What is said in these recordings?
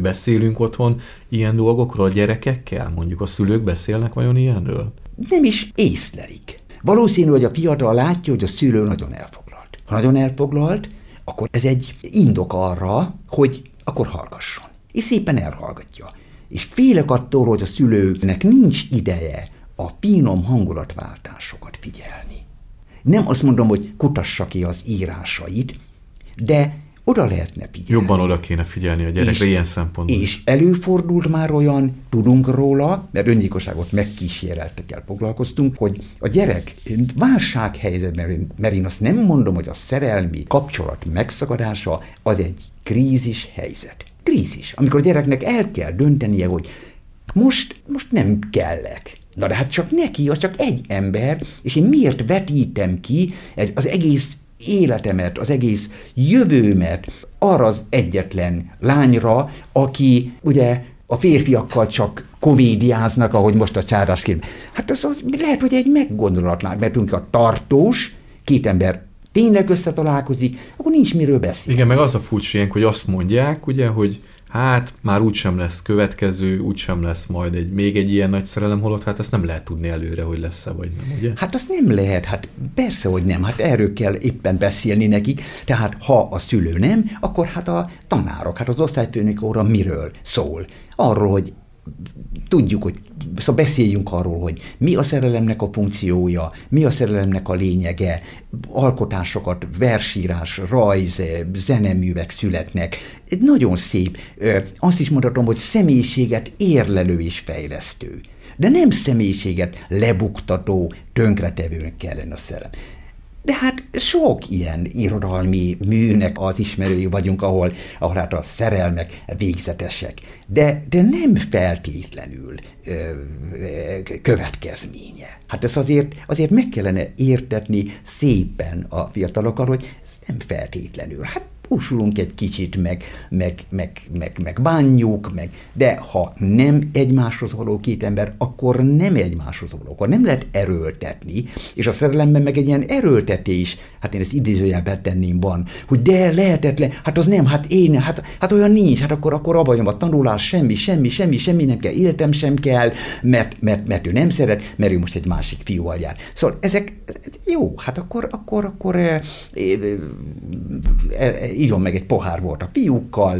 beszélünk otthon ilyen dolgokról a gyerekekkel? Mondjuk a szülők beszélnek vajon ilyenről? Nem is észlelik. Valószínű, hogy a fiatal látja, hogy a szülő nagyon elfoglalt. Ha nagyon elfoglalt, akkor ez egy indok arra, hogy akkor hallgasson. És szépen elhallgatja. És félek attól, hogy a szülőnek nincs ideje a finom hangulatváltásokat figyelni. Nem azt mondom, hogy kutassa ki az írásait, de oda lehetne figyelni. Jobban oda kéne figyelni a gyerekre ilyen szempontból. És előfordult már olyan, tudunk róla, mert öngyilkosságot megkíséreltekkel foglalkoztunk, hogy a gyerek válsághelyzetben, mert én azt nem mondom, hogy a szerelmi kapcsolat megszakadása az egy krízis helyzet. Krízis, amikor a gyereknek el kell döntenie, hogy most nem kellek. Na de hát csak neki, az csak egy ember, és én miért vetítem ki az egész életemet, az egész jövőmet arra az egyetlen lányra, aki ugye a férfiakkal csak komédiáznak, ahogy most a Csárdáském. Hát az lehet, hogy egy meggondolatlan, mert a tartós, két ember tényleg összetalálkozik, akkor nincs miről beszélni. Igen, meg az a furcsa, hogy azt mondják, ugye, hogy hát már úgysem lesz következő, úgysem lesz majd még egy ilyen nagy szerelem, holott hát ezt nem lehet tudni előre, hogy lesz-e vagy nem, ugye? Hát azt nem lehet, hát persze, hogy nem, hát erről kell éppen beszélni nekik, tehát ha a szülő nem, akkor hát a tanárok, hát az osztályfőnök óra miről szól? Arról, hogy tudjuk, hogy szóval beszéljünk arról, hogy mi a szerelemnek a funkciója, mi a szerelemnek a lényege, alkotásokat, versírás, rajz, zeneművek születnek. Nagyon szép. Azt is mondhatom, hogy személyiséget érlelő és fejlesztő. De nem személyiséget lebuktató, tönkretevőnek kellene a szerelem. De hát sok ilyen irodalmi műnek az ismerői vagyunk, ahol hát a szerelmek végzetesek. De nem feltétlenül következménye. Hát ezt azért meg kellene értetni szépen a fiatalokkal, hogy ez nem feltétlenül. Hát pusulunk egy kicsit, meg bánjuk, de ha nem egymáshoz való két ember, akkor nem egymáshoz való, akkor nem lehet erőltetni, és a szerelemben meg egy ilyen erőltetés, hát én ezt idézőjelben tenném van, hogy de lehetetlen, hát az nem, hát olyan nincs, hát akkor abba hagyom a tanulás, semmi nem kell, életem sem kell, mert ő nem szeret, mert ő most egy másik fiúval jár. Szóval ezek, jó, hát akkor írjon meg egy pohár volt a fiúkkal,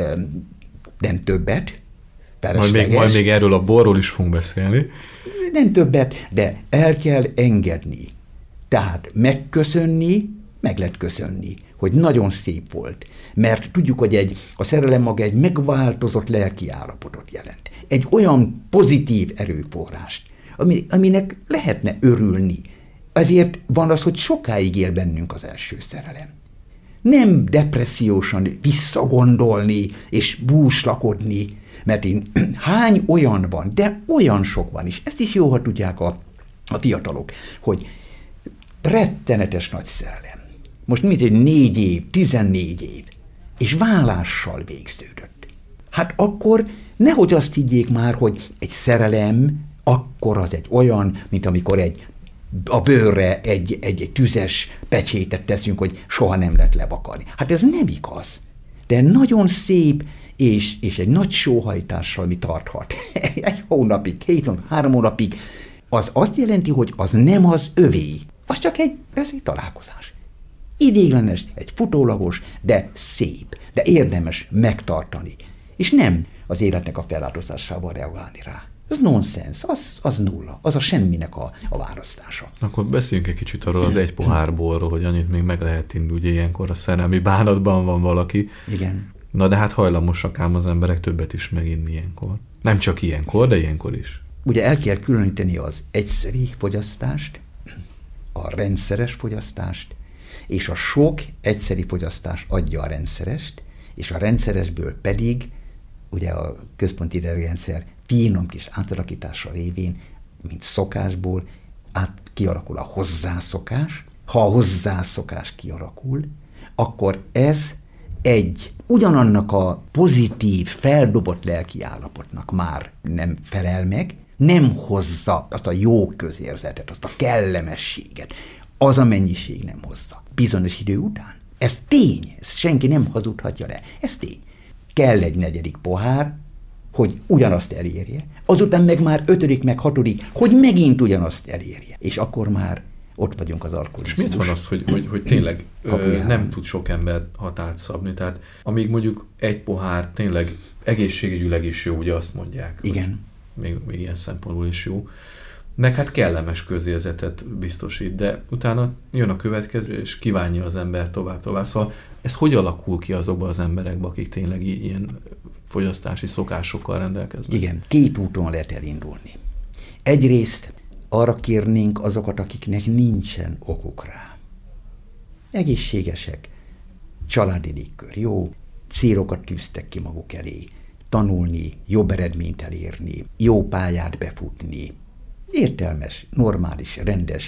nem többet, majd még erről a borról is fogunk beszélni. Nem többet, de el kell engedni. Tehát megköszönni, meg lehet köszönni, hogy nagyon szép volt. Mert tudjuk, hogy a szerelem maga egy megváltozott lelki állapotot jelent. Egy olyan pozitív erőforrást, aminek lehetne örülni. Ezért van az, hogy sokáig él bennünk az első szerelem. Nem depressziósan visszagondolni és búslakodni, mert hány olyan van, de olyan sok van is. Ezt is jó, ha tudják a fiatalok, hogy rettenetes nagy szerelem. Most mint egy 4 év, 14 év, és válással végződött. Hát akkor nehogy azt higgyék már, hogy egy szerelem, akkor az egy olyan, mint amikor a bőrre egy tüzes pecsétet teszünk, hogy soha nem lehet levakarni. Hát ez nem igaz. De nagyon szép, és egy nagy sóhajtással, ami tarthat egy hónapig, 2 hónapig, 3 hónapig, az azt jelenti, hogy az nem az övé. Az csak egy találkozás. Idéglenes, egy futólagos, de szép, de érdemes megtartani. És nem az életnek a feláldozásával reagálni rá. Ez nonsens, az nulla, az a semminek a választása. Akkor beszéljünk egy kicsit arról az egy pohár borról, hogy annyit még meg lehet inni, ugye ilyenkor a szerelmi bánatban van valaki. Igen. Na de hát hajlamosak ám az emberek többet is meginni ilyenkor. Nem csak ilyenkor, de ilyenkor is. Ugye el kell különíteni az egyszeri fogyasztást, a rendszeres fogyasztást, és a sok egyszeri fogyasztás adja a rendszerest, és a rendszeresből pedig ugye a központi idegenrendszer finom kis átalakítása révén, mint szokásból, kialakul a hozzászokás. Ha a hozzászokás kialakul, akkor ez ugyanannak a pozitív, feldobott lelki állapotnak már nem felel meg, nem hozza azt a jó közérzetet, azt a kellemességet. Az a mennyiség nem hozza. Bizonyos idő után. Ez tény, ezt senki nem hazudhatja le. Ez tény. kell egy 4. pohár, hogy ugyanazt elérje, azután meg már 5., meg 6., hogy megint ugyanazt elérje. És akkor már ott vagyunk az alkoholizmus. És miért van az, hogy tényleg nem tud sok ember határt szabni? Tehát amíg mondjuk egy pohár tényleg egészségügyileg is jó, ugye azt mondják. Igen. Még ilyen szempontból is jó. Meg hát kellemes közérzetet biztosít, de utána jön a következő, és kívánja az ember tovább. Szóval ez hogy alakul ki azokban az emberekben, akik tényleg ilyen fogyasztási szokásokkal rendelkeznek? Igen, 2 úton lehet elindulni. Egyrészt arra kérnénk azokat, akiknek nincsen okuk rá. Egészségesek, családi légkör, jó, célokat tűztek ki maguk elé, tanulni, jobb eredményt elérni, jó pályát befutni, értelmes, normális, rendes,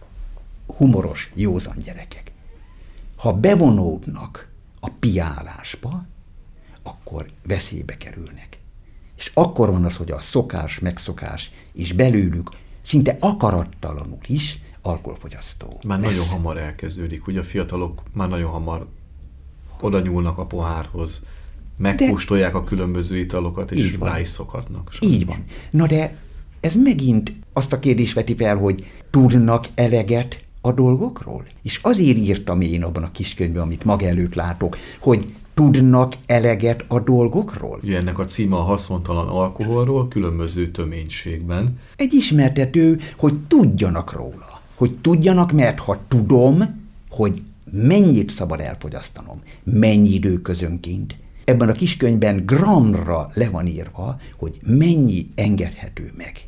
humoros, józan gyerekek. Ha bevonódnak a piálásba, akkor veszélybe kerülnek. És akkor van az, hogy a szokás, megszokás és belőlük szinte akarattalanul is alkoholfogyasztó. Már nagyon hamar elkezdődik, ugye a fiatalok már nagyon hamar oda nyúlnak a pohárhoz, megkóstolják a különböző italokat, és rá is szokhatnak. Így van. Na de ez megint azt a kérdést veti fel, hogy tudnak eleget a dolgokról? És azért írtam én abban a kiskönyvben, amit maga előtt látok, hogy tudnak eleget a dolgokról? Ugye ennek a címe a haszontalan alkoholról, különböző töménységben. Egy ismertető, hogy tudjanak róla. Hogy tudjanak, mert ha tudom, hogy mennyit szabad elfogyasztanom, mennyi időközönként. Ebben a kiskönyvben gramra le van írva, hogy mennyi engedhető meg.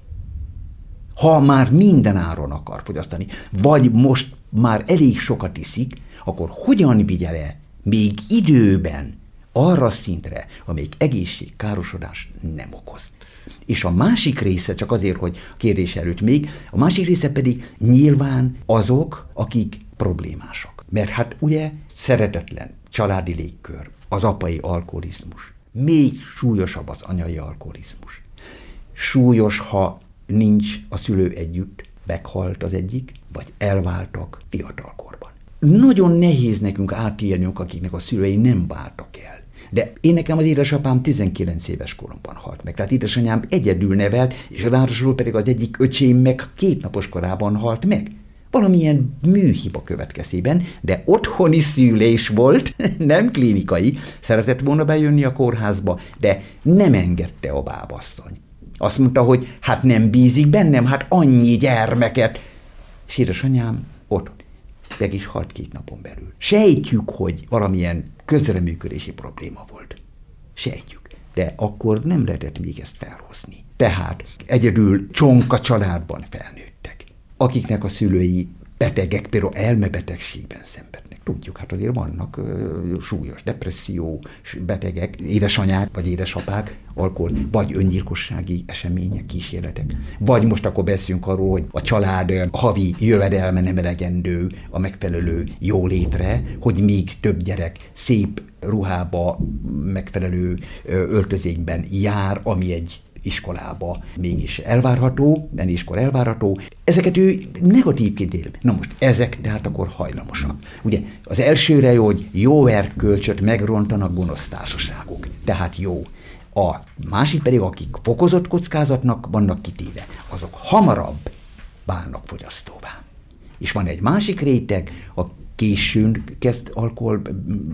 Ha már minden áron akar fogyasztani, vagy most már elég sokat iszik, akkor hogyan vigye le még időben arra szintre, amelyik egészségkárosodást nem okoz. És a másik része, csak azért, hogy kérdés előtt még, a másik része pedig nyilván azok, akik problémások. Mert hát ugye szeretetlen családi légkör, az apai alkoholizmus, még súlyosabb az anyai alkoholizmus. Súlyos, ha nincs a szülő együtt, meghalt az egyik, vagy elváltak fiatalkorban. Nagyon nehéz nekünk átélnünk, akiknek a szülei nem váltak el. De én nekem az édesapám 19 éves koromban halt meg. Tehát édesanyám egyedül nevelt, és ráadásul pedig az egyik öcsém meg 2 napos korában halt meg. Valamilyen műhiba következtében, de otthoni szülés volt, nem klinikai. Szeretett volna bejönni a kórházba, de nem engedte a bábasszony. Azt mondta, hogy hát nem bízik bennem, hát annyi gyermeket. És édesanyám ott meg is halt 2 napon belül. Sejtjük, hogy valamilyen közreműködési probléma volt. Sejtjük. De akkor nem lehetett még ezt felhozni. Tehát egyedül csonka családban felnőttek, akiknek a szülői betegek, például elmebetegségben szenvednek. Tudjuk, hát azért vannak súlyos depressziós betegek, édesanyák vagy édesapák, alkohol, vagy öngyilkossági események, kísérletek. Vagy most akkor beszélünk arról, hogy a család havi jövedelme nem elegendő a megfelelő jólétre, hogy még több gyerek szép ruhába, megfelelő öltözékben jár, ami egy iskolába mégis elvárható, iskor elvárható. Ezeket ő negatívként él. Na most ezek tehát akkor hajlamosak. Ugye az elsőre jó, hogy jó erkölcsöt megrontanak gonosz társaságok. Tehát jó. A másik pedig, akik fokozott kockázatnak vannak kitéve, azok hamarabb válnak fogyasztóvá. És van egy másik réteg, a későn kezd alkohol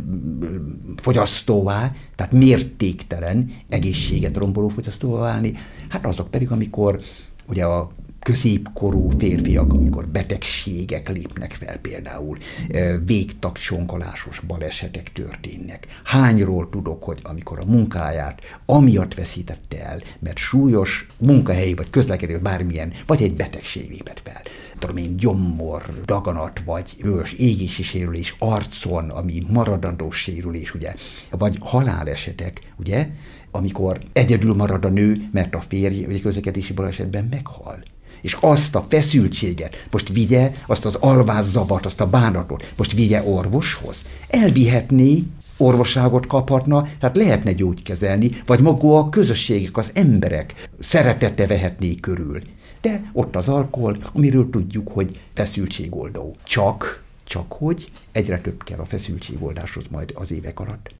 fogyasztóvá, tehát mértéktelen egészséget romboló fogyasztóvá válni, hát azok pedig, amikor ugye a középkorú férfiak, amikor betegségek lépnek fel, például végtagcsonkolásos balesetek történnek. Hányról tudok, hogy amikor a munkáját amiatt veszítette el, mert súlyos munkahelyi vagy közlekedő bármilyen, vagy egy betegség lépett fel. Tudom én, gyomor, daganat, vagy vörös égési sérülés arcon, ami maradandó sérülés, ugye, vagy halálesetek, ugye, amikor egyedül marad a nő, mert a férj vagy közlekedési balesetben meghal. És azt a feszültséget, most vigye azt az alvászavart, azt a bánatot, most vigye orvoshoz. Elvihetné, orvosságot kaphatna, tehát lehetne gyógykezelni, vagy maga a közösségek, az emberek szeretete vehetné körül. De ott az alkohol, amiről tudjuk, hogy feszültségoldó. Csak hogy egyre több kell a feszültségoldáshoz majd az évek alatt.